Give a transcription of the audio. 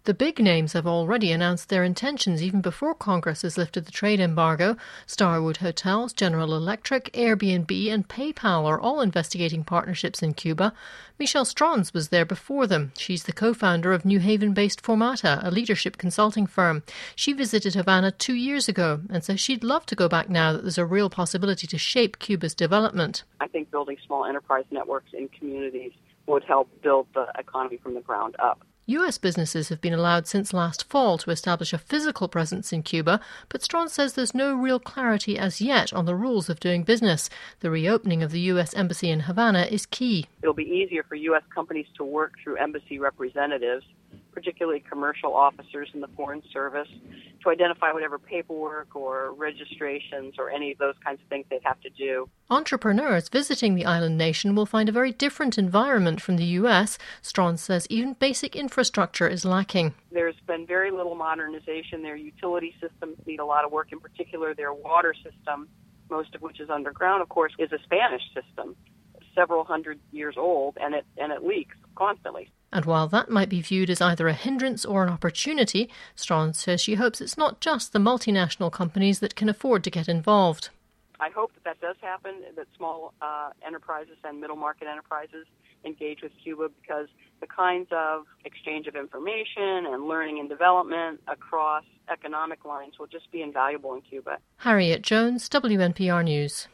The big names have already announced their intentions even before Congress has lifted the trade embargo. Starwood Hotels, General Electric, Airbnb and PayPal are all investigating partnerships in Cuba. Michelle Strauns was there before them. She's the co-founder of New Haven-based Formata, a leadership consulting firm. She visited Havana 2 years ago and says she'd love to go back now that there's a real possibility to shape Cuba's development. I think building small enterprise networks in communities would help build the economy from the ground up. US businesses have been allowed since last fall to establish a physical presence in Cuba, but Strawn says there's no real clarity as yet on the rules of doing business. The reopening of the US Embassy in Havana is key. It'll be easier for U.S. companies to work through embassy representatives, particularly commercial officers in the Foreign Service, to identify whatever paperwork or registrations or any of those kinds of things they'd have to do. Entrepreneurs visiting the island nation will find a very different environment from the US. Strawn says even basic infrastructure is lacking. There's been very little modernization. Their utility systems need a lot of work, in particular their water system, most of which is underground, of course, is a Spanish system, several hundred years old, and it leaks constantly. And while that might be viewed as either a hindrance or an opportunity, Strawn says she hopes it's not just the multinational companies that can afford to get involved. I hope that does happen, that small enterprises and middle market enterprises engage with Cuba, because the kinds of exchange of information and learning and development across economic lines will just be invaluable in Cuba. Harriet Jones, WNPR News.